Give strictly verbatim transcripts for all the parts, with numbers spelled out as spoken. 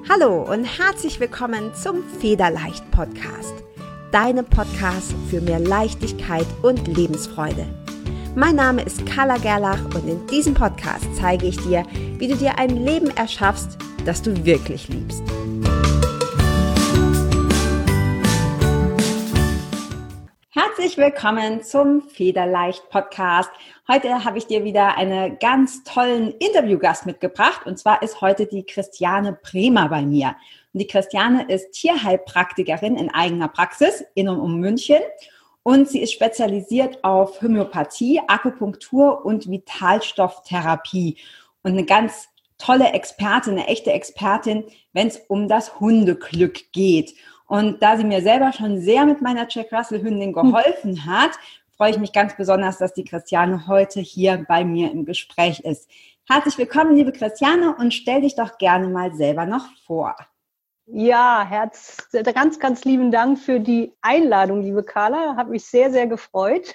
Hallo und herzlich willkommen zum Federleicht Podcast, deinem Podcast für mehr Leichtigkeit und Lebensfreude. Mein Name ist Carla Gerlach und in diesem Podcast zeige ich dir, wie du dir ein Leben erschaffst, das du wirklich liebst. Herzlich willkommen zum Federleicht Podcast. Heute habe ich dir wieder einen ganz tollen Interviewgast mitgebracht und zwar ist heute die Christiane Bremer bei mir. Und die Christiane ist Tierheilpraktikerin in eigener Praxis in und um München und sie ist spezialisiert auf Homöopathie, Akupunktur und Vitalstofftherapie und eine ganz tolle Expertin, eine echte Expertin, wenn es um das Hundeglück geht. Und da sie mir selber schon sehr mit meiner Jack Russell Hündin geholfen hat, freue ich mich ganz besonders, dass die Christiane heute hier bei mir im Gespräch ist. Herzlich willkommen, liebe Christiane, und stell dich doch gerne mal selber noch vor. Ja, Herz, ganz, ganz lieben Dank für die Einladung, liebe Carla. Hat mich sehr, sehr gefreut.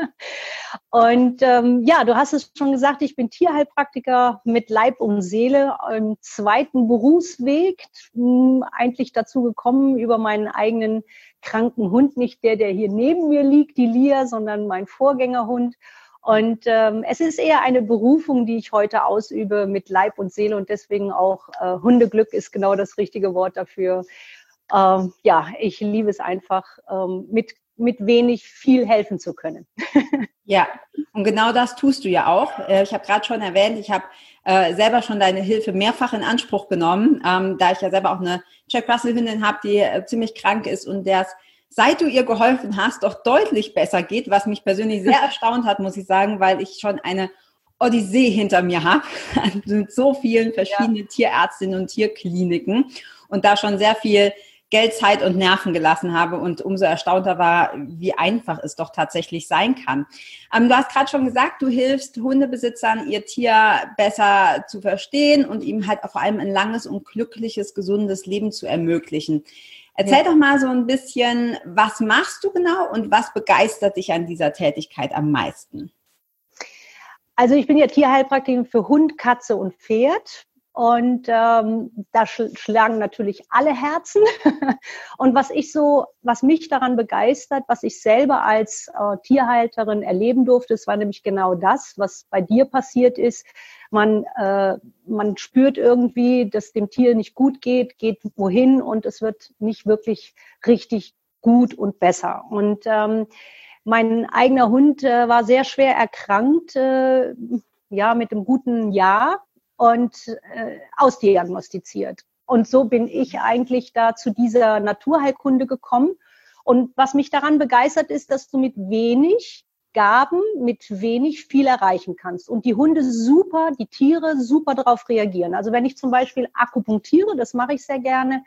Und ähm, ja, du hast es schon gesagt, ich bin Tierheilpraktiker mit Leib und Seele im zweiten Berufsweg. Eigentlich dazu gekommen über meinen eigenen kranken Hund, nicht der, der hier neben mir liegt, die Lia, sondern mein Vorgängerhund. Und ähm, es ist eher eine Berufung, die ich heute ausübe mit Leib und Seele und deswegen auch äh, Hundeglück ist genau das richtige Wort dafür. Ähm, ja, ich liebe es einfach, ähm, mit, mit wenig viel helfen zu können. Ja, und genau das tust du ja auch. Ich habe gerade schon erwähnt, ich habe äh, selber schon deine Hilfe mehrfach in Anspruch genommen, ähm, da ich ja selber auch eine Jack Russell Hündin habe, die äh, ziemlich krank ist und der es, seit du ihr geholfen hast, doch deutlich besser geht, was mich persönlich sehr erstaunt hat, muss ich sagen, weil ich schon eine Odyssee hinter mir habe mit so vielen verschiedenen ja. Tierärztinnen und Tierkliniken und da schon sehr viel Geld, Zeit und Nerven gelassen habe und umso erstaunter war, wie einfach es doch tatsächlich sein kann. Ähm, du hast gerade schon gesagt, du hilfst Hundebesitzern, ihr Tier besser zu verstehen und ihm halt vor allem ein langes und glückliches, gesundes Leben zu ermöglichen. Erzähl doch mal so ein bisschen, was machst du genau und was begeistert dich an dieser Tätigkeit am meisten? Also ich bin ja Tierheilpraktikerin für Hund, Katze und Pferd und ähm, da sch- schlagen natürlich alle Herzen. Und was ich so, was mich daran begeistert, was ich selber als äh, Tierhalterin erleben durfte, das war nämlich genau das, was bei dir passiert ist. Man, äh, man spürt irgendwie, dass dem Tier nicht gut geht, geht wohin und es wird nicht wirklich richtig gut und besser. Und ähm, mein eigener Hund äh, war sehr schwer erkrankt, äh, ja, mit einem guten Jahr und äh, ausdiagnostiziert. Und so bin ich eigentlich da zu dieser Naturheilkunde gekommen. Und was mich daran begeistert ist, dass du mit wenig Gaben, mit wenig viel erreichen kannst. Und die Hunde super, die Tiere super darauf reagieren. Also wenn ich zum Beispiel akupunktiere, das mache ich sehr gerne,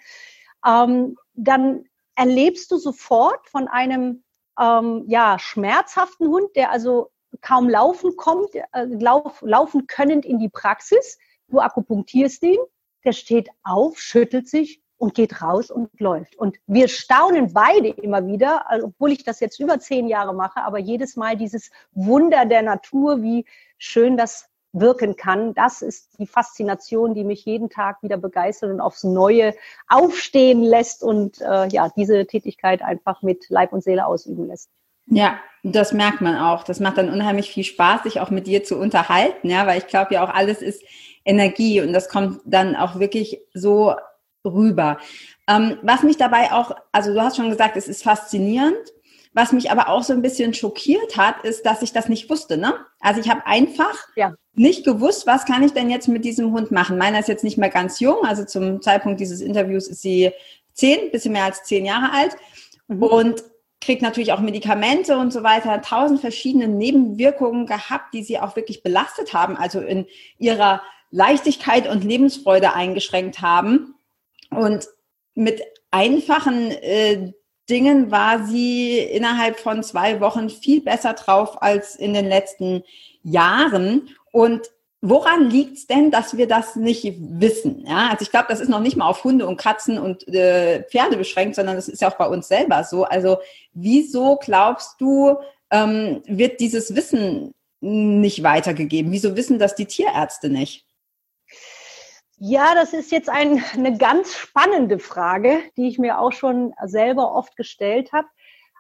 ähm, dann erlebst du sofort von einem ähm, ja, schmerzhaften Hund, der also kaum laufen kommt, äh, lauf, laufen könnend in die Praxis. Du akupunktierst ihn, der steht auf, schüttelt sich und geht raus und läuft. Und wir staunen beide immer wieder, also obwohl ich das jetzt über zehn Jahre mache, aber jedes Mal dieses Wunder der Natur, wie schön das wirken kann, das ist die Faszination, die mich jeden Tag wieder begeistert und aufs Neue aufstehen lässt und äh, ja, diese Tätigkeit einfach mit Leib und Seele ausüben lässt. Ja, das merkt man auch. Das macht dann unheimlich viel Spaß, sich auch mit dir zu unterhalten, ja, weil ich glaube ja auch, alles ist Energie und das kommt dann auch wirklich so rüber. Ähm, was mich dabei auch, also du hast schon gesagt, es ist faszinierend. Was mich aber auch so ein bisschen schockiert hat, ist, dass ich das nicht wusste, ne? Also ich habe einfach ja. nicht gewusst, was kann ich denn jetzt mit diesem Hund machen. Meiner ist jetzt nicht mehr ganz jung, also zum Zeitpunkt dieses Interviews ist sie zehn, bisschen mehr als zehn Jahre alt mhm. und kriegt natürlich auch Medikamente und so weiter, tausend verschiedene Nebenwirkungen gehabt, die sie auch wirklich belastet haben, also in ihrer Leichtigkeit und Lebensfreude eingeschränkt haben. Und mit einfachen äh, Dingen war sie innerhalb von zwei Wochen viel besser drauf als in den letzten Jahren. Und woran liegt es denn, dass wir das nicht wissen? Ja, also ich glaube, das ist noch nicht mal auf Hunde und Katzen und äh, Pferde beschränkt, sondern das ist ja auch bei uns selber so. Also wieso glaubst du, ähm, wird dieses Wissen nicht weitergegeben? Wieso wissen das die Tierärzte nicht? Ja, das ist jetzt ein, eine ganz spannende Frage, die ich mir auch schon selber oft gestellt habe.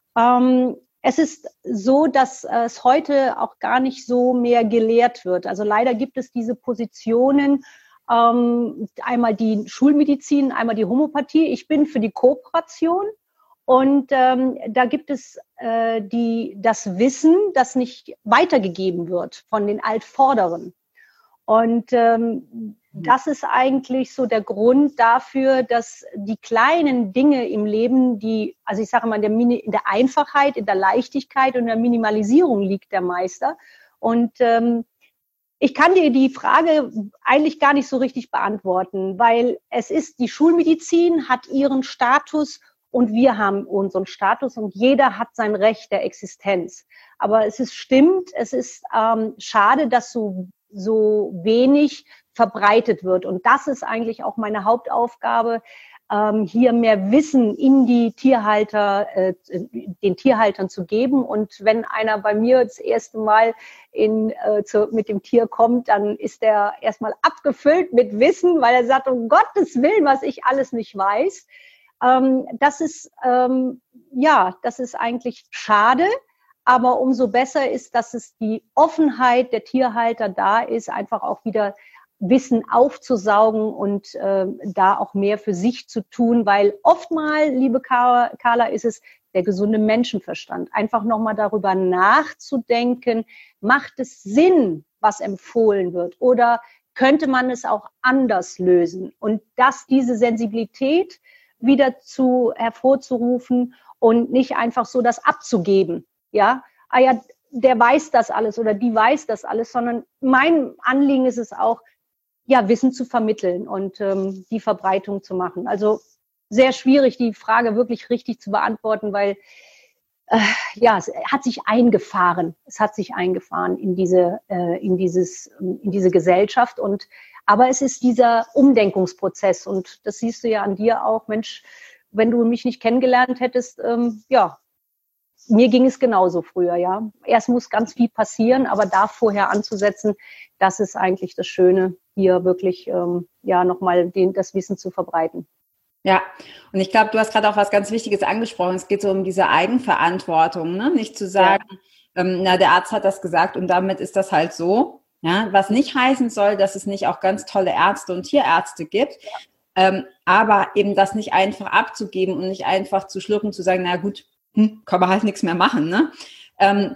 Ähm, es ist so, dass es heute auch gar nicht so mehr gelehrt wird. Also leider gibt es diese Positionen, ähm, einmal die Schulmedizin, einmal die Homöopathie. Ich bin für die Kooperation. Und ähm, da gibt es äh, die, das Wissen, das nicht weitergegeben wird von den Altvorderen. Und ähm, das ist eigentlich so der Grund dafür, dass die kleinen Dinge im Leben, die, also ich sage mal, in der, Mini, in der Einfachheit, in der Leichtigkeit und der Minimalisierung liegt der Meister. Und ähm, ich kann dir die Frage eigentlich gar nicht so richtig beantworten, weil es ist, die Schulmedizin hat ihren Status und wir haben unseren Status und jeder hat sein Recht der Existenz. Aber es ist stimmt, es ist ähm, schade, dass so, so wenig verbreitet wird. Und das ist eigentlich auch meine Hauptaufgabe, ähm, hier mehr Wissen in die Tierhalter, äh, den Tierhaltern zu geben. Und wenn einer bei mir das erste Mal in, äh, zu, mit dem Tier kommt, dann ist er erstmal abgefüllt mit Wissen, weil er sagt, um Gottes Willen, was ich alles nicht weiß. Ähm, das ist, ähm, ja, das ist eigentlich schade. Aber umso besser ist, dass es die Offenheit der Tierhalter da ist, einfach auch wieder Wissen aufzusaugen und äh, da auch mehr für sich zu tun, weil oftmal, liebe Carla, ist es der gesunde Menschenverstand. Einfach nochmal darüber nachzudenken, macht es Sinn, was empfohlen wird, oder könnte man es auch anders lösen? Und dass diese Sensibilität wieder zu hervorzurufen und nicht einfach so das abzugeben. Ja, ah ja, der weiß das alles oder die weiß das alles, sondern mein Anliegen ist es auch, ja, Wissen zu vermitteln und ähm, die Verbreitung zu machen. Also sehr schwierig, die Frage wirklich richtig zu beantworten, weil äh, ja, es hat sich eingefahren. Es hat sich eingefahren in diese, äh, in dieses, in diese Gesellschaft. Und aber es ist dieser Umdenkungsprozess und das siehst du ja an dir auch, Mensch, wenn du mich nicht kennengelernt hättest, ähm, ja, mir ging es genauso früher, ja. Erst muss ganz viel passieren, aber da vorher anzusetzen, das ist eigentlich das Schöne, hier wirklich ähm, ja nochmal das Wissen zu verbreiten. Ja, und ich glaube, du hast gerade auch was ganz Wichtiges angesprochen. Es geht so um diese Eigenverantwortung, ne? Nicht zu sagen, ja. ähm, na, der Arzt hat das gesagt und damit ist das halt so. Ja? Was nicht heißen soll, dass es nicht auch ganz tolle Ärzte und Tierärzte gibt. Ja. Ähm, aber eben das nicht einfach abzugeben und nicht einfach zu schlucken, zu sagen, na gut, hm, kann man halt nichts mehr machen, ne? Ähm,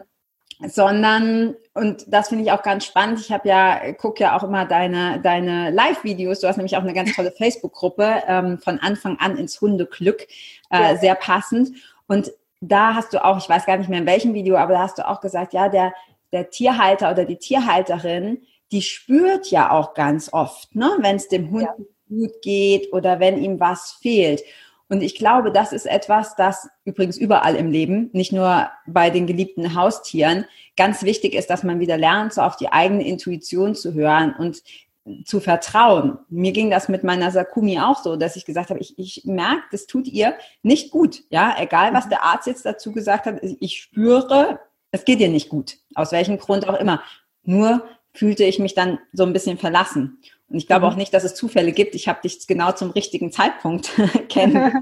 sondern, und das finde ich auch ganz spannend, ich habe ja, gucke ja auch immer deine, deine Live-Videos, du hast nämlich auch eine ganz tolle Facebook-Gruppe, ähm, von Anfang an ins Hundeglück, äh, ja. Sehr passend. Und da hast du auch, ich weiß gar nicht mehr in welchem Video, aber da hast du auch gesagt, ja, der, der Tierhalter oder die Tierhalterin, die spürt ja auch ganz oft, ne, wenn es dem Hund ja. gut geht oder wenn ihm was fehlt. Und ich glaube, das ist etwas, das übrigens überall im Leben, nicht nur bei den geliebten Haustieren, ganz wichtig ist, dass man wieder lernt, so auf die eigene Intuition zu hören und zu vertrauen. Mir ging das mit meiner Sakumi auch so, dass ich gesagt habe, ich, ich merke, das tut ihr nicht gut. Ja, egal, was der Arzt jetzt dazu gesagt hat, ich spüre, es geht ihr nicht gut. Aus welchem Grund auch immer. Nur fühlte ich mich dann so ein bisschen verlassen. Und ich glaube auch nicht, dass es Zufälle gibt. Ich habe dich genau zum richtigen Zeitpunkt kennengelernt,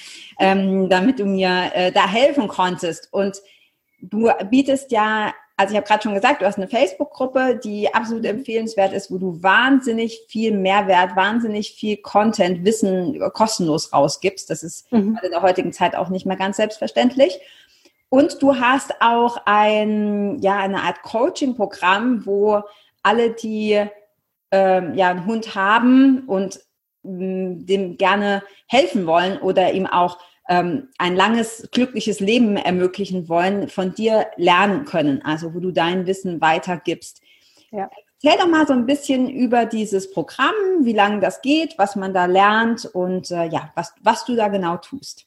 ähm, damit du mir äh, da helfen konntest. Und du bietest ja, also ich habe gerade schon gesagt, du hast eine Facebook-Gruppe, die absolut empfehlenswert ist, wo du wahnsinnig viel Mehrwert, wahnsinnig viel Content, Wissen kostenlos rausgibst. Das ist mhm. in der heutigen Zeit auch nicht mehr ganz selbstverständlich. Und du hast auch ein, ja, eine Art Coaching-Programm, wo alle, die ähm, ja, einen Hund haben und mh, dem gerne helfen wollen oder ihm auch ähm, ein langes, glückliches Leben ermöglichen wollen, von dir lernen können, also wo du dein Wissen weitergibst. Ja. Erzähl doch mal so ein bisschen über dieses Programm, wie lange das geht, was man da lernt und äh, ja, was, was du da genau tust.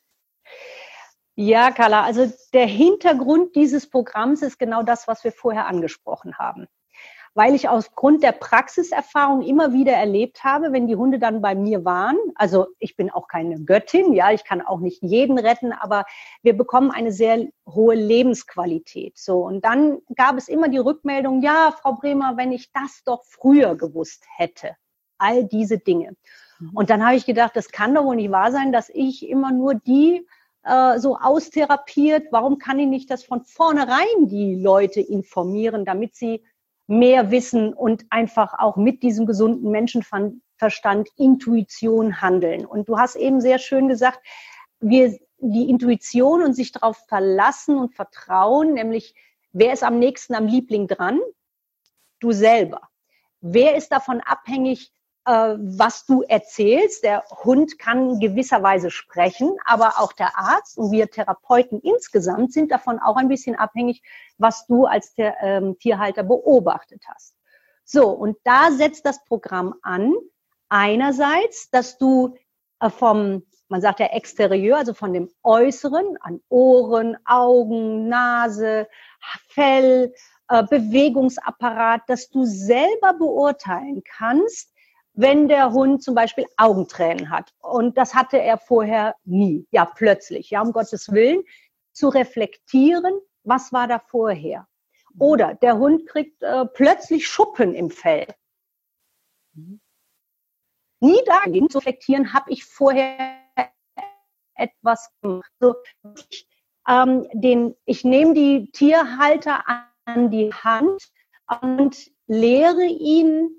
Ja, Carla, also der Hintergrund dieses Programms ist genau das, was wir vorher angesprochen haben. Weil ich aufgrund der Praxiserfahrung immer wieder erlebt habe, wenn die Hunde dann bei mir waren, also ich bin auch keine Göttin, ja, ich kann auch nicht jeden retten, aber wir bekommen eine sehr hohe Lebensqualität. So, und dann gab es immer die Rückmeldung, ja, Frau Bremer, wenn ich das doch früher gewusst hätte. all diese Dinge. Und dann habe ich gedacht, das kann doch wohl nicht wahr sein, dass ich immer nur die äh, so austherapiert. Warum kann ich nicht das von vornherein die Leute informieren, damit sie mehr wissen und einfach auch mit diesem gesunden Menschenverstand, Intuition handeln. Und du hast eben sehr schön gesagt, wir die Intuition und sich darauf verlassen und vertrauen, nämlich wer ist am nächsten am Liebling dran? Du selber. Wer ist davon abhängig, äh, was du erzählst? Der Hund kann in gewisser Weise sprechen, aber auch der Arzt und wir Therapeuten insgesamt sind davon auch ein bisschen abhängig, was du als der, ähm, Tierhalter beobachtet hast. So, und da setzt das Programm an, einerseits, dass du äh, vom, man sagt ja Exterieur, also von dem Äußeren, an Ohren, Augen, Nase, Fell, äh, Bewegungsapparat, dass du selber beurteilen kannst, wenn der Hund zum Beispiel Augentränen hat. Und das hatte er vorher nie. Ja, plötzlich. Ja, um Gottes Willen. Zu reflektieren, was war da vorher? Oder der Hund kriegt äh, plötzlich Schuppen im Fell. Nie dagegen zu reflektieren, habe ich vorher etwas gemacht. So, ich, ähm, den, ich nehme die Tierhalter an die Hand und lehre ihn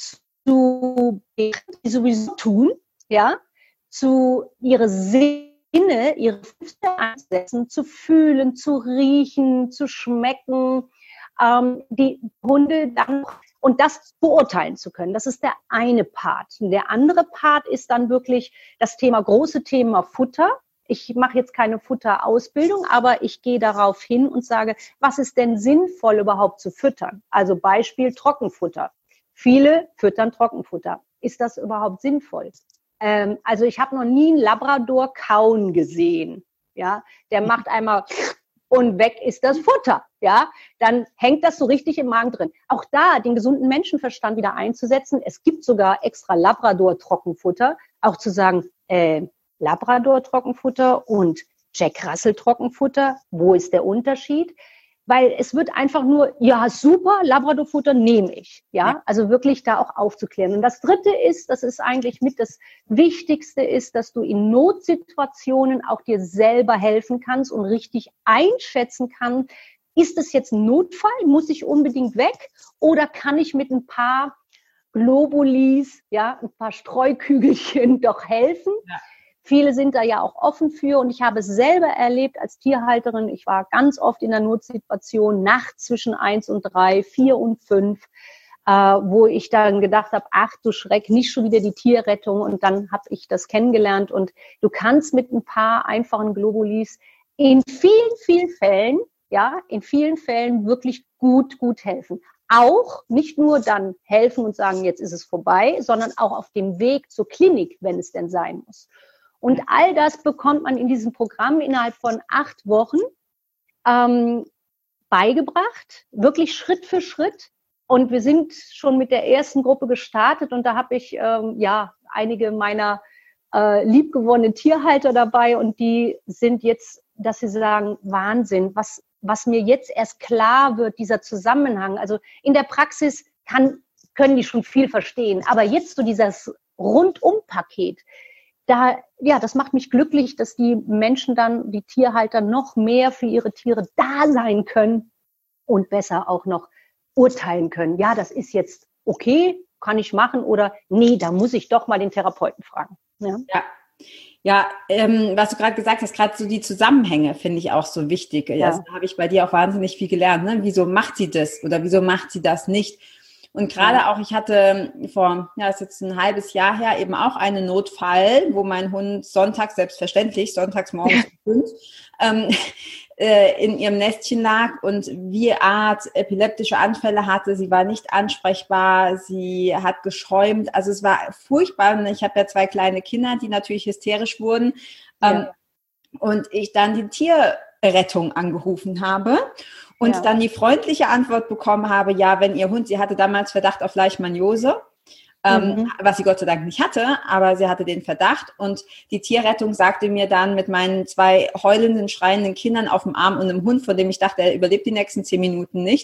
zu, die sowieso tun, ja, zu ihre Sinne, ihre Füße einsetzen, zu fühlen, zu riechen, zu schmecken, ähm, die Hunde dann und das beurteilen zu können. Das ist der eine Part. Und der andere Part ist dann wirklich das Thema, große Thema Futter. Ich mache jetzt keine Futterausbildung, aber ich gehe darauf hin und sage, was ist denn sinnvoll überhaupt zu füttern? Also Beispiel Trockenfutter. Viele füttern Trockenfutter. Ist das überhaupt sinnvoll? Ähm, also ich habe noch nie einen Labrador kauen gesehen. Ja, der macht einmal und weg ist das Futter. Ja, dann hängt das so richtig im Magen drin. Auch da den gesunden Menschenverstand wieder einzusetzen. Es gibt sogar extra Labrador-Trockenfutter. Auch zu sagen, äh, Labrador-Trockenfutter und Jack Russell-Trockenfutter. Wo ist der Unterschied? Weil es wird einfach nur, ja, super, Labrador-Futter nehme ich. Ja? ja, also wirklich da auch aufzuklären. Und das Dritte ist, das ist eigentlich mit das Wichtigste ist, dass du in Notsituationen auch dir selber helfen kannst und richtig einschätzen kannst, ist es jetzt ein Notfall, muss ich unbedingt weg oder kann ich mit ein paar Globulis, ja, ein paar Streukügelchen doch helfen? Ja. Viele sind da ja auch offen für und ich habe es selber erlebt als Tierhalterin. Ich war ganz oft in der Notsituation, nachts zwischen eins und drei, vier und fünf, äh, wo ich dann gedacht habe, ach du Schreck, nicht schon wieder die Tierrettung. Und dann habe ich das kennengelernt und du kannst mit ein paar einfachen Globulis in vielen, vielen Fällen, ja, in vielen Fällen wirklich gut, gut helfen. Auch nicht nur dann helfen und sagen, jetzt ist es vorbei, sondern auch auf dem Weg zur Klinik, wenn es denn sein muss. Und all das bekommt man in diesem Programm innerhalb von acht Wochen ähm, beigebracht, wirklich Schritt für Schritt. Und wir sind schon mit der ersten Gruppe gestartet und da habe ich ähm, ja einige meiner äh, liebgewonnenen Tierhalter dabei und die sind jetzt, dass sie sagen, Wahnsinn, was, was mir jetzt erst klar wird, dieser Zusammenhang. Also in der Praxis kann, können die schon viel verstehen, aber jetzt so dieses Rundum-Paket, Da, ja, das macht mich glücklich, dass die Menschen dann, die Tierhalter, noch mehr für ihre Tiere da sein können und besser auch noch urteilen können. Ja, das ist jetzt okay, kann ich machen oder nee, da muss ich doch mal den Therapeuten fragen. Ja, ja. Ja, ähm, was du gerade gesagt hast, gerade so die Zusammenhänge finde ich auch so wichtig. Ja. Also, da habe ich bei dir auch wahnsinnig viel gelernt. Ne? Wieso macht sie das oder wieso macht sie das nicht? Und gerade auch, ich hatte vor, ja, das ist jetzt ein halbes Jahr her, eben auch einen Notfall, wo mein Hund sonntags, selbstverständlich, sonntags morgens um fünf, ähm, äh, in ihrem Nestchen lag und wie Art epileptische Anfälle hatte. Sie war nicht ansprechbar, sie hat geschäumt. Also es war furchtbar. Und ich habe ja zwei kleine Kinder, die natürlich hysterisch wurden. Ähm, ja. Und ich dann die Tierrettung angerufen habe. Und ja. dann die freundliche Antwort bekommen habe, ja, wenn ihr Hund, sie hatte damals Verdacht auf Leishmaniose, ähm, mhm. was sie Gott sei Dank nicht hatte, aber sie hatte den Verdacht. Und die Tierrettung sagte mir dann mit meinen zwei heulenden, schreienden Kindern auf dem Arm und einem Hund, von dem ich dachte, er überlebt die nächsten zehn Minuten nicht,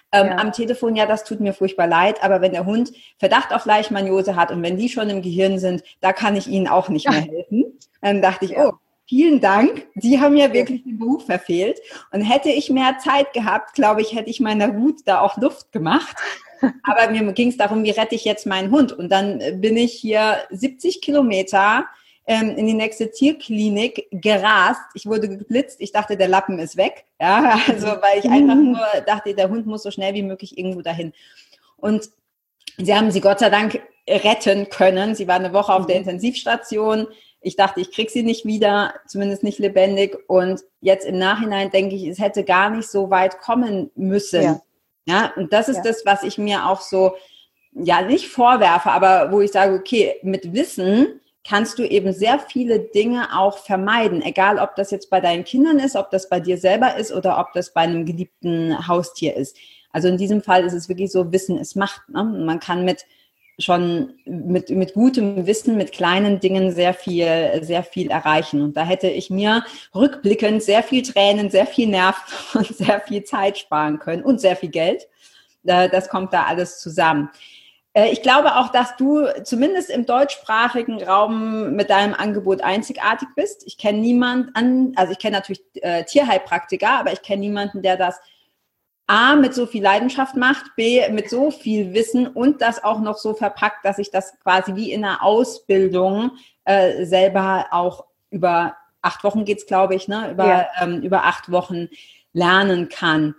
ähm, Ja. am Telefon, ja, das tut mir furchtbar leid, aber wenn der Hund Verdacht auf Leishmaniose hat und wenn die schon im Gehirn sind, da kann ich Ihnen auch nicht mehr helfen. Dann dachte ich, Ja. oh, vielen Dank, Sie haben ja wirklich den Beruf verfehlt. Und hätte ich mehr Zeit gehabt, glaube ich, hätte ich meiner Wut da auch Luft gemacht. Aber mir ging es darum, wie rette ich jetzt meinen Hund? Und dann bin ich hier siebzig Kilometer ähm, in die nächste Tierklinik gerast. Ich wurde geblitzt. Ich dachte, der Lappen ist weg. Ja, also weil ich einfach nur dachte, der Hund muss so schnell wie möglich irgendwo dahin. Und sie haben sie Gott sei Dank retten können. Sie war eine Woche auf der Intensivstation. Ich dachte, ich kriege sie nicht wieder, zumindest nicht lebendig. Und jetzt im Nachhinein denke ich, es hätte gar nicht so weit kommen müssen. Ja. Ja, und das ist Ja. das, was ich mir auch so, ja, nicht vorwerfe, aber wo ich sage, okay, mit Wissen kannst du eben sehr viele Dinge auch vermeiden, egal ob das jetzt bei deinen Kindern ist, ob das bei dir selber ist oder ob das bei einem geliebten Haustier ist. Also in diesem Fall ist es wirklich so, Wissen ist Macht. Ne? Man kann mit schon mit, mit gutem Wissen, mit kleinen Dingen sehr viel, sehr viel erreichen. Und da hätte ich mir rückblickend sehr viel Tränen, sehr viel Nerven und sehr viel Zeit sparen können und sehr viel Geld. Das kommt da alles zusammen. Ich glaube auch, dass du zumindest im deutschsprachigen Raum mit deinem Angebot einzigartig bist. Ich kenne niemanden, also ich kenne natürlich äh, Tierheilpraktiker, aber ich kenne niemanden, der das A, mit so viel Leidenschaft macht, B, mit so viel Wissen und das auch noch so verpackt, dass ich das quasi wie in einer Ausbildung äh, selber auch über acht Wochen geht's, glaube ich, ne, über, Ja. ähm, über acht Wochen lernen kann.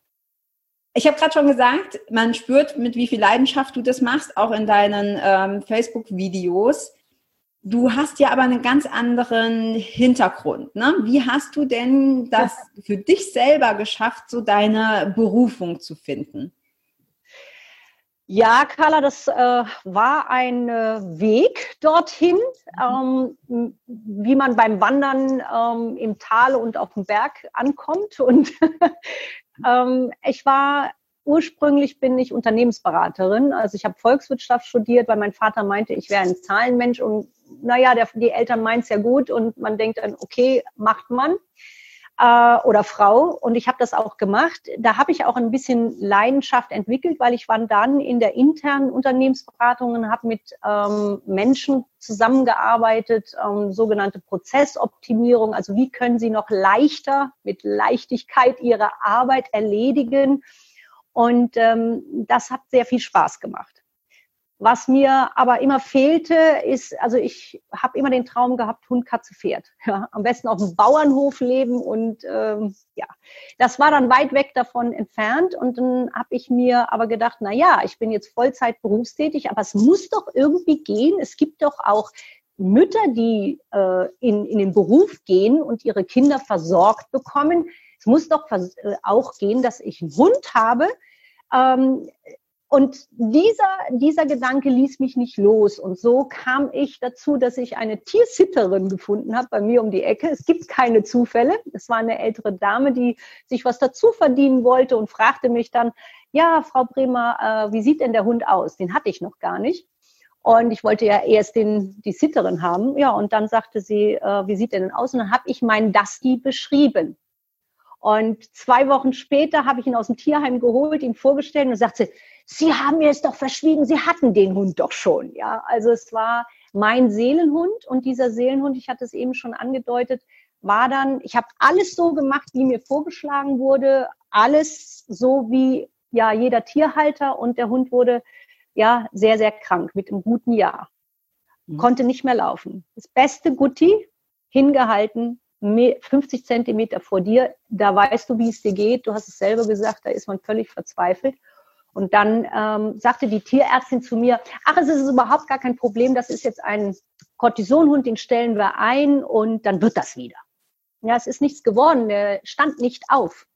Ich habe gerade schon gesagt, man spürt, mit wie viel Leidenschaft du das machst, auch in deinen ähm, Facebook-Videos. Du hast ja aber einen ganz anderen Hintergrund. Ne? Wie hast du denn das für dich selber geschafft, so deine Berufung zu finden? Ja, Carla, das äh, war ein äh, Weg dorthin, ähm, wie man beim Wandern ähm, im Tal und auf dem Berg ankommt. Und ähm, ich war ursprünglich bin ich Unternehmensberaterin. Also ich habe Volkswirtschaft studiert, weil mein Vater meinte, ich wäre ein Zahlenmensch. Und naja, der, die Eltern meinen es ja gut und man denkt dann, okay, macht man. Oder Frau, und ich habe das auch gemacht. Da habe ich auch ein bisschen Leidenschaft entwickelt, weil ich war dann in der internen Unternehmensberatung und habe mit ähm, Menschen zusammengearbeitet, ähm, sogenannte Prozessoptimierung, also wie können sie noch leichter, mit Leichtigkeit ihre Arbeit erledigen, und ähm, das hat sehr viel Spaß gemacht. Was mir aber immer fehlte, ist, also ich habe immer den Traum gehabt, Hund, Katze, Pferd. Ja, am besten auf dem Bauernhof leben, und ähm, ja, das war dann weit weg davon entfernt. Und dann habe ich mir aber gedacht, na ja, ich bin jetzt Vollzeit berufstätig, aber es muss doch irgendwie gehen. Es gibt doch auch Mütter, die äh, in, in den Beruf gehen und ihre Kinder versorgt bekommen. Es muss doch auch gehen, dass ich einen Hund habe. Ähm, Und dieser, dieser Gedanke ließ mich nicht los. Und so kam ich dazu, dass ich eine Tiersitterin gefunden habe bei mir um die Ecke. Es gibt keine Zufälle. Es war eine ältere Dame, die sich was dazu verdienen wollte und fragte mich dann, ja, Frau Bremer, äh, wie sieht denn der Hund aus? Den hatte ich noch gar nicht. Und ich wollte ja erst den, die Sitterin haben. Ja, und dann sagte sie, äh, wie sieht der denn aus? Und dann habe ich meinen Dusty beschrieben. Und zwei Wochen später habe ich ihn aus dem Tierheim geholt, ihm vorgestellt, und sagte, Sie haben mir es doch verschwiegen, Sie hatten den Hund doch schon. Ja, also es war mein Seelenhund, und dieser Seelenhund, ich hatte es eben schon angedeutet, war dann, ich habe alles so gemacht, wie mir vorgeschlagen wurde, alles so wie ja jeder Tierhalter, und der Hund wurde ja sehr, sehr krank mit einem guten Jahr. Mhm. Konnte nicht mehr laufen. Das beste Gutti, hingehalten, fünfzig Zentimeter vor dir, da weißt du, wie es dir geht. Du hast es selber gesagt, da ist man völlig verzweifelt. Und dann ähm, sagte die Tierärztin zu mir, ach, es ist überhaupt gar kein Problem, das ist jetzt ein Cortisonhund, den stellen wir ein und dann wird das wieder. Ja, es ist nichts geworden, der stand nicht auf.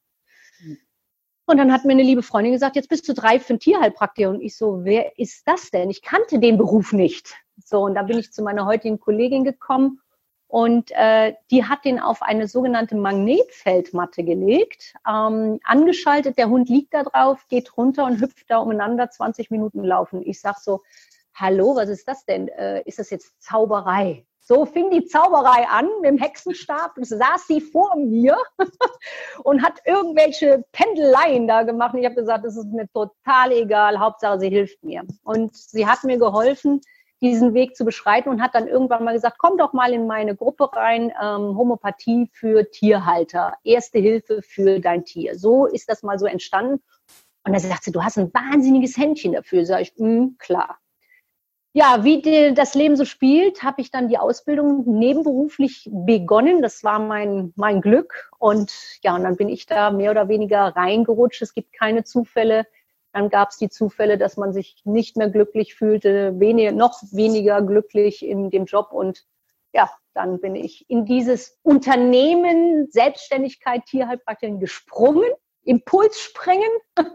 Und dann hat mir eine liebe Freundin gesagt, jetzt bist du drei für ein Tierheilpraktiker. Und ich so, wer ist das denn? Ich kannte den Beruf nicht. So, und da bin ich zu meiner heutigen Kollegin gekommen. Und äh, die hat den auf eine sogenannte Magnetfeldmatte gelegt, ähm, angeschaltet, der Hund liegt da drauf, geht runter und hüpft da umeinander, zwanzig Minuten laufen. Ich sag so, hallo, was ist das denn? Äh, ist das jetzt Zauberei? So fing die Zauberei an mit dem Hexenstab. Saß sie vor mir und hat irgendwelche Pendeleien da gemacht. Und ich habe gesagt, das ist mir total egal. Hauptsache, sie hilft mir. Und sie hat mir geholfen, diesen Weg zu beschreiten und hat dann irgendwann mal gesagt, komm doch mal in meine Gruppe rein, ähm, Homöopathie für Tierhalter, Erste Hilfe für dein Tier. So ist das mal so entstanden. Und dann sagt sie, du hast ein wahnsinniges Händchen dafür. Sag ich, mh, klar. Ja, wie die, das Leben so spielt, habe ich dann die Ausbildung nebenberuflich begonnen. Das war mein, mein Glück. Und ja, und dann bin ich da mehr oder weniger reingerutscht. Es gibt keine Zufälle. Dann gab es die Zufälle, dass man sich nicht mehr glücklich fühlte, wenig, noch weniger glücklich in dem Job. Und ja, dann bin ich in dieses Unternehmen Selbstständigkeit Tierheilpraktikerin gesprungen, Impulsspringen.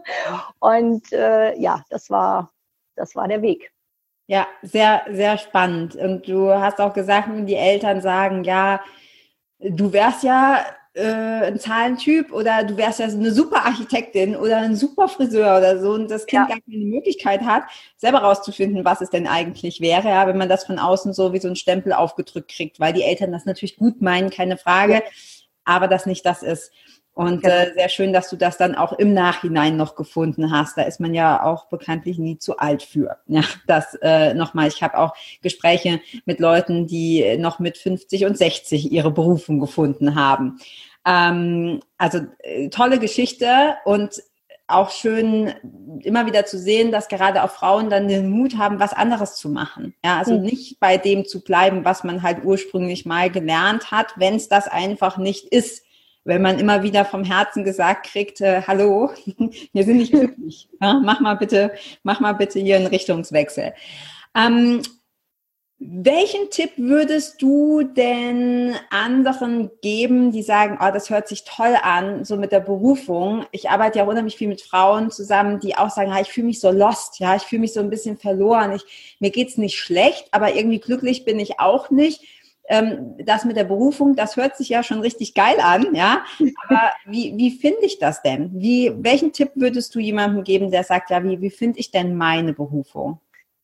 Und äh, ja, das war, das war der Weg. Ja, sehr, sehr spannend. Und du hast auch gesagt, die Eltern sagen, ja, du wärst ja äh, ein Zahlentyp oder du wärst ja so eine super Architektin oder ein super Friseur oder so und das Kind ja. gar keine Möglichkeit hat, selber rauszufinden, was es denn eigentlich wäre, ja, wenn man das von außen so wie so ein Stempel aufgedrückt kriegt, weil die Eltern das natürlich gut meinen, keine Frage, ja. aber das nicht das ist. Und genau. äh, sehr schön, dass du das dann auch im Nachhinein noch gefunden hast. Da ist man ja auch bekanntlich nie zu alt für. Ja, das äh, nochmal. Ich habe auch Gespräche mit Leuten, die noch mit fünfzig und sechzig ihre Berufung gefunden haben. Ähm, also äh, tolle Geschichte und auch schön immer wieder zu sehen, dass gerade auch Frauen dann den Mut haben, was anderes zu machen. Ja, also mhm. nicht bei dem zu bleiben, was man halt ursprünglich mal gelernt hat, wenn es das einfach nicht ist. Wenn man immer wieder vom Herzen gesagt kriegt, äh, hallo, wir sind nicht glücklich. Ja, mach mal bitte, mach mal bitte hier einen Richtungswechsel. Ähm, welchen Tipp würdest du denn anderen geben, die sagen, oh, das hört sich toll an, so mit der Berufung? Ich arbeite ja auch unheimlich viel mit Frauen zusammen, die auch sagen, ja, ich fühle mich so lost, ja, ich fühle mich so ein bisschen verloren. Ich, mir geht's nicht schlecht, aber irgendwie glücklich bin ich auch nicht. Das mit der Berufung, das hört sich ja schon richtig geil an, ja. Aber wie, wie finde ich das denn? Wie, welchen Tipp würdest du jemandem geben, der sagt, ja, wie, wie finde ich denn meine Berufung?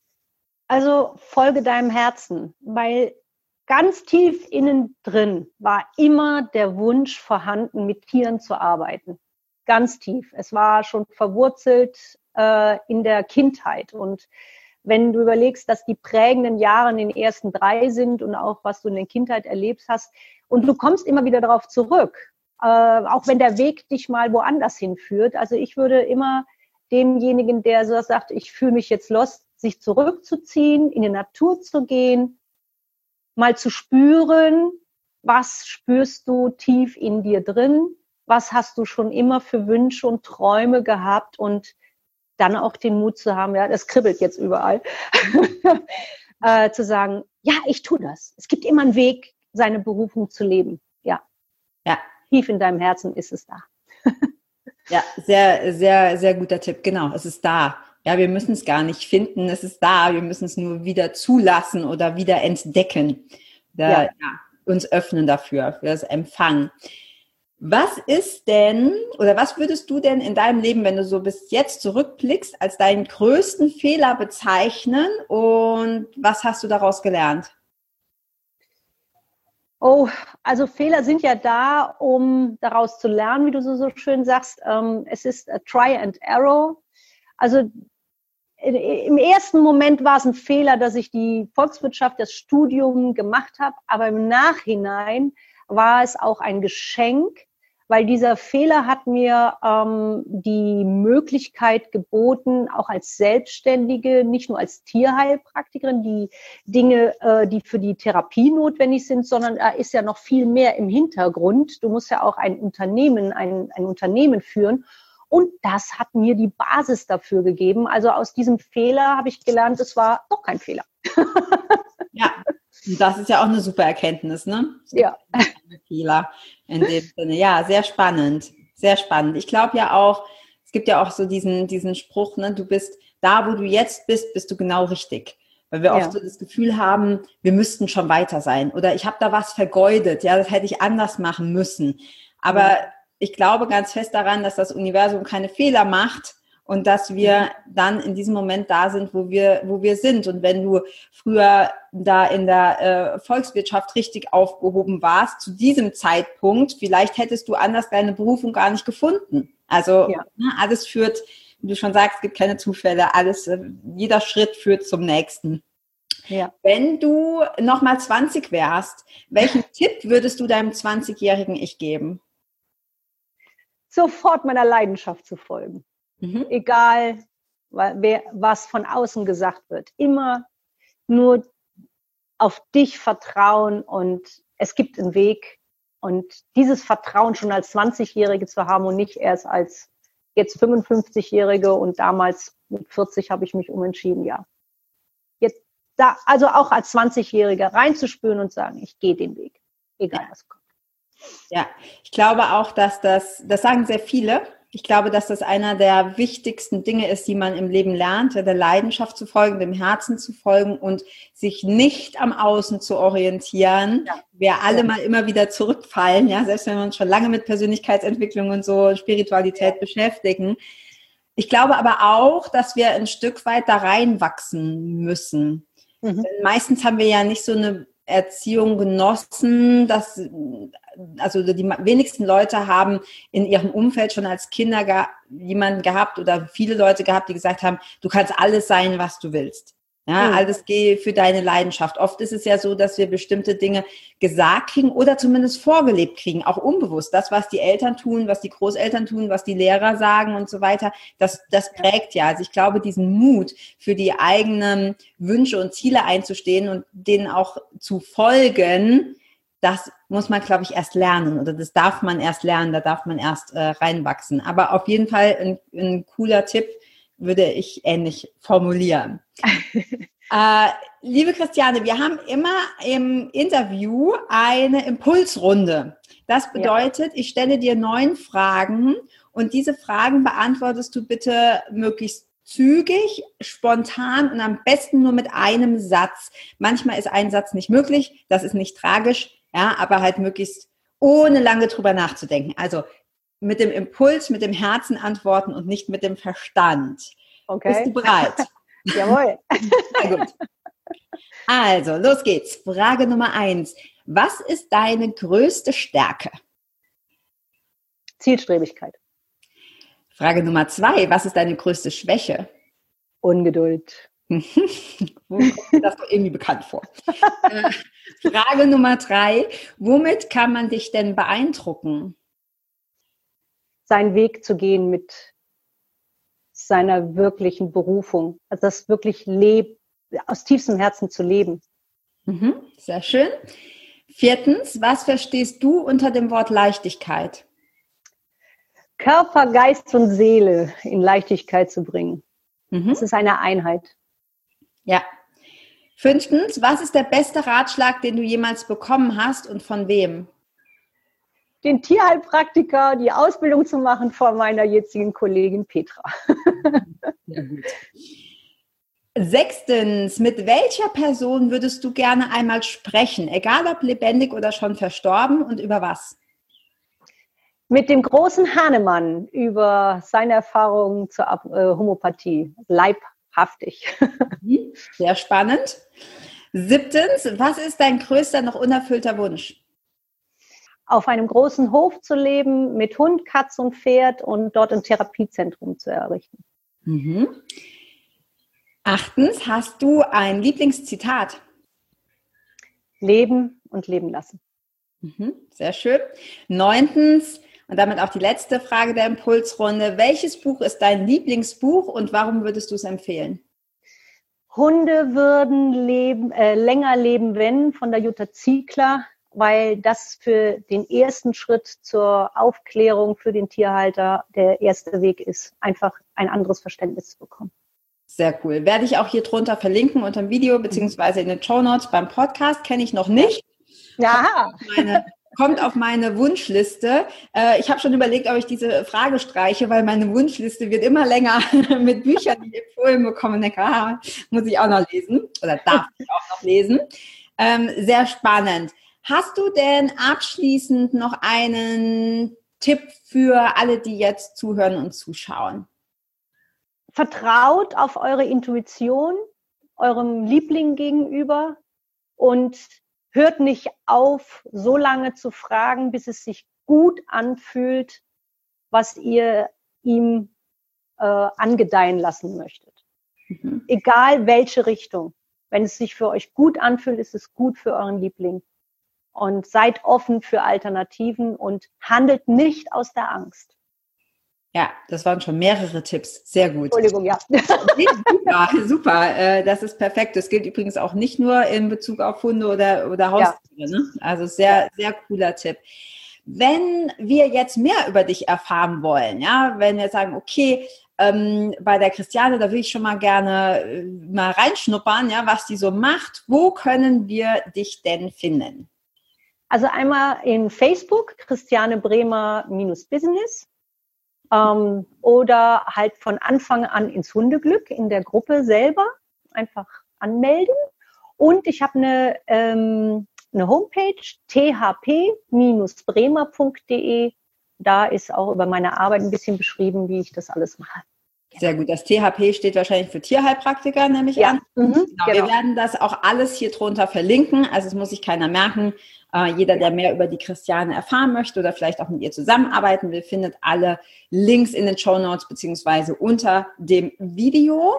Also folge deinem Herzen, weil ganz tief innen drin war immer der Wunsch vorhanden, mit Tieren zu arbeiten. Ganz tief. Es war schon verwurzelt äh, in der Kindheit und wenn du überlegst, dass die prägenden Jahre in den ersten drei sind und auch, was du in der Kindheit erlebt hast, und du kommst immer wieder darauf zurück, äh, auch wenn der Weg dich mal woanders hinführt. Also ich würde immer demjenigen, der so sagt, ich fühle mich jetzt lost, sich zurückzuziehen, in die Natur zu gehen, mal zu spüren, was spürst du tief in dir drin, was hast du schon immer für Wünsche und Träume gehabt und dann auch den Mut zu haben, ja, das kribbelt jetzt überall, äh, zu sagen, ja, ich tue das. Es gibt immer einen Weg, seine Berufung zu leben. Ja. Ja. Tief in deinem Herzen ist es da. Ja, sehr, sehr, sehr guter Tipp. Genau, es ist da. Ja, wir müssen es gar nicht finden. Es ist da. Wir müssen es nur wieder zulassen oder wieder entdecken. Da, ja. Ja, uns öffnen dafür, für das Empfangen. Was ist denn, oder was würdest du denn in deinem Leben, wenn du so bis jetzt zurückblickst, als deinen größten Fehler bezeichnen und was hast du daraus gelernt? Oh, also Fehler sind ja da, um daraus zu lernen, wie du so, so schön sagst. Ähm, es ist a Try and Error. Also im ersten Moment war es ein Fehler, dass ich die Volkswirtschaft, das Studium gemacht habe, aber im Nachhinein war es auch ein Geschenk, weil dieser Fehler hat mir ähm, die Möglichkeit geboten, auch als Selbstständige, nicht nur als Tierheilpraktikerin, die Dinge, äh, die für die Therapie notwendig sind, sondern da ist ja noch viel mehr im Hintergrund. Du musst ja auch ein Unternehmen, ein, ein Unternehmen führen. Und das hat mir die Basis dafür gegeben. Also aus diesem Fehler habe ich gelernt, es war doch kein Fehler. Ja. Und das ist ja auch eine super Erkenntnis, ne? So ja. Fehler in dem Sinne. Ja, sehr spannend. Sehr spannend. Ich glaube ja auch, es gibt ja auch so diesen, diesen Spruch, ne? Du bist da, wo du jetzt bist, bist du genau richtig. Weil wir ja. oft so das Gefühl haben, wir müssten schon weiter sein. Oder ich habe da was vergeudet. Ja, das hätte ich anders machen müssen. Aber ja. ich glaube ganz fest daran, dass das Universum keine Fehler macht und dass wir dann in diesem Moment da sind, wo wir, wo wir sind. Und wenn du früher da in der äh, Volkswirtschaft richtig aufgehoben warst, zu diesem Zeitpunkt, vielleicht hättest du anders deine Berufung gar nicht gefunden. Also ja. ne, alles führt, wie du schon sagst, es gibt keine Zufälle, alles, äh, jeder Schritt führt zum nächsten. Ja. Wenn du nochmal zwanzig wärst, welchen Tipp würdest du deinem zwanzigjährigen Ich geben? Sofort meiner Leidenschaft zu folgen. Mhm. Egal, wer, was von außen gesagt wird. Immer nur auf dich vertrauen und es gibt einen Weg. Und dieses Vertrauen schon als zwanzigjährige zu haben und nicht erst als jetzt fünfundfünfzigjährige und damals mit vierzig habe ich mich umentschieden, ja. Jetzt da, also auch als zwanzigjährige reinzuspüren und sagen, ich gehe den Weg, egal ja. was kommt. Ja, ich glaube auch, dass das, das sagen sehr viele, ich glaube, dass das einer der wichtigsten Dinge ist, die man im Leben lernt, der Leidenschaft zu folgen, dem Herzen zu folgen und sich nicht am Außen zu orientieren. Ja. Wir alle ja. mal immer wieder zurückfallen, ja, selbst wenn wir uns schon lange mit Persönlichkeitsentwicklung und so Spiritualität ja. beschäftigen. Ich glaube aber auch, dass wir ein Stück weit da reinwachsen müssen. Mhm. Denn meistens haben wir ja nicht so eine Erziehung genossen, dass, also die wenigsten Leute haben in ihrem Umfeld schon als Kinder ge- jemanden gehabt oder viele Leute gehabt, die gesagt haben, du kannst alles sein, was du willst. Ja, mhm. alles geh für deine Leidenschaft. Oft ist es ja so, dass wir bestimmte Dinge gesagt kriegen oder zumindest vorgelebt kriegen, auch unbewusst. Das, was die Eltern tun, was die Großeltern tun, was die Lehrer sagen und so weiter, das, das prägt ja. Also ich glaube, diesen Mut für die eigenen Wünsche und Ziele einzustehen und denen auch zu folgen, das muss man, glaube ich, erst lernen oder das darf man erst lernen, da darf man erst äh, reinwachsen. Aber auf jeden Fall ein, ein cooler Tipp, würde ich ähnlich formulieren. äh, liebe Christiane, wir haben immer im Interview eine Impulsrunde. Das bedeutet, ja. ich stelle dir neun Fragen und diese Fragen beantwortest du bitte möglichst zügig, spontan und am besten nur mit einem Satz. Manchmal ist ein Satz nicht möglich, das ist nicht tragisch, ja, aber halt möglichst ohne lange drüber nachzudenken. Also mit dem Impuls, mit dem Herzen antworten und nicht mit dem Verstand. Okay. Bist du bereit? Jawohl. Sehr gut. Also, los geht's. Frage Nummer eins. Was ist deine größte Stärke? Zielstrebigkeit. Frage Nummer zwei. Was ist deine größte Schwäche? Ungeduld. Wo kommt mir das doch irgendwie bekannt vor? äh, Frage Nummer drei. Womit kann man dich denn beeindrucken? Seinen Weg zu gehen mit seiner wirklichen Berufung. Also das wirklich leb, aus tiefstem Herzen zu leben. Mhm, sehr schön. Viertens, was verstehst du unter dem Wort Leichtigkeit? Körper, Geist und Seele in Leichtigkeit zu bringen. Mhm. Das ist eine Einheit. Ja. Fünftens, was ist der beste Ratschlag, den du jemals bekommen hast und von wem? Den Tierheilpraktiker, die Ausbildung zu machen von meiner jetzigen Kollegin Petra. Ja, gut. Sechstens, mit welcher Person würdest du gerne einmal sprechen, egal ob lebendig oder schon verstorben, und über was? Mit dem großen Hahnemann über seine Erfahrungen zur äh, Homöopathie, leibhaftig. Sehr spannend. Siebtens, was ist dein größter noch unerfüllter Wunsch? Auf einem großen Hof zu leben, mit Hund, Katz und Pferd und dort ein Therapiezentrum zu errichten. Mhm. Achtens, hast du ein Lieblingszitat? Leben und leben lassen. Mhm. Sehr schön. Neuntens, und damit auch die letzte Frage der Impulsrunde, welches Buch ist dein Lieblingsbuch und warum würdest du es empfehlen? Hunde würden leben, äh, länger leben, wenn, von der Jutta Ziegler, weil das für den ersten Schritt zur Aufklärung für den Tierhalter der erste Weg ist, einfach ein anderes Verständnis zu bekommen. Sehr cool. Werde ich auch hier drunter verlinken unter dem Video beziehungsweise in den Shownotes. Beim Podcast kenne ich noch nicht. Ja. Meine, kommt auf meine Wunschliste. Äh, ich habe schon überlegt, ob ich diese Frage streiche, weil meine Wunschliste wird immer länger mit Büchern, die ich empfohlen bekomme. Und denke, ah, muss ich auch noch lesen oder darf ich auch noch lesen. Ähm, sehr spannend. Hast du denn abschließend noch einen Tipp für alle, die jetzt zuhören und zuschauen? vertraut auf eure Intuition, eurem Liebling gegenüber und hört nicht auf, so lange zu fragen, bis es sich gut anfühlt, was ihr ihm äh, angedeihen lassen möchtet. Mhm. Egal welche Richtung. Wenn es sich für euch gut anfühlt, ist es gut für euren Liebling. Und seid offen für Alternativen und handelt nicht aus der Angst. Ja, das waren schon mehrere Tipps. Sehr gut. Entschuldigung, ja. Super, super. Das ist perfekt. Das gilt übrigens auch nicht nur in Bezug auf Hunde oder, oder Haustiere. Ja. Ne? Also sehr, sehr cooler Tipp. Wenn wir jetzt mehr über dich erfahren wollen, ja, wenn wir sagen, okay, ähm, bei der Christiane, da will ich schon mal gerne äh, mal reinschnuppern, ja, was die so macht. Wo können wir dich denn finden? Also einmal in Facebook, Christiane Bremer minus Business. Ähm, oder halt von Anfang an ins Hundeglück in der Gruppe selber einfach anmelden. Und ich habe eine, ähm, eine Homepage, t h p Bindestrich bremer punkt d e. Da ist auch über meine Arbeit ein bisschen beschrieben, wie ich das alles mache. Sehr gut. Das T H P steht wahrscheinlich für Tierheilpraktiker, nehme ich ja. an. Mhm, genau. Genau. Wir werden das auch alles hier drunter verlinken. Also es muss sich keiner merken. Äh, jeder, der mehr über die Christiane erfahren möchte oder vielleicht auch mit ihr zusammenarbeiten will, findet alle Links in den Shownotes beziehungsweise unter dem Video.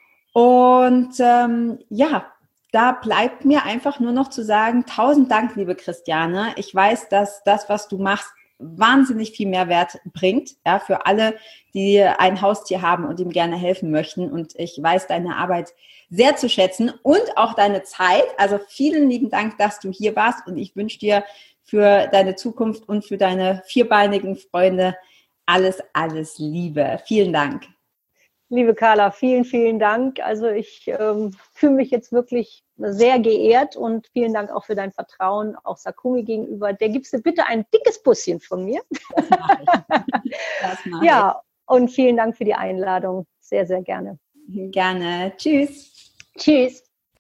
Und ähm, ja, da bleibt mir einfach nur noch zu sagen, tausend Dank, liebe Christiane. Ich weiß, dass das, was du machst, wahnsinnig viel Mehrwert bringt, ja, für alle, die ein Haustier haben und ihm gerne helfen möchten. Und ich weiß deine Arbeit sehr zu schätzen und auch deine Zeit. Also vielen lieben Dank, dass du hier warst und ich wünsche dir für deine Zukunft und für deine vierbeinigen Freunde alles, alles Liebe. Vielen Dank. Liebe Carla, vielen, vielen Dank. Also ich ähm, fühle mich jetzt wirklich sehr geehrt und vielen Dank auch für dein Vertrauen, auch Sakumi gegenüber. Der gibst du bitte ein dickes Busschen von mir. Das mache ich. Das mache ja, und vielen Dank für die Einladung. Sehr, sehr gerne. Gerne. Tschüss. Tschüss.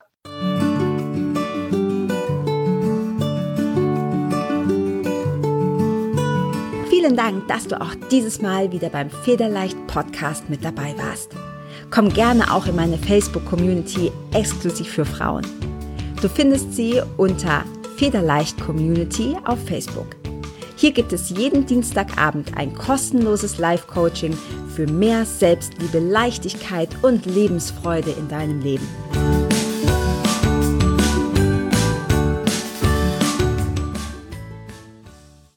Vielen Dank, dass du auch dieses Mal wieder beim Federleicht Podcast mit dabei warst. Komm gerne auch in meine Facebook-Community exklusiv für Frauen. Du findest sie unter Federleicht Community auf Facebook. Hier gibt es jeden Dienstagabend ein kostenloses Live-Coaching für mehr Selbstliebe, Leichtigkeit und Lebensfreude in deinem Leben.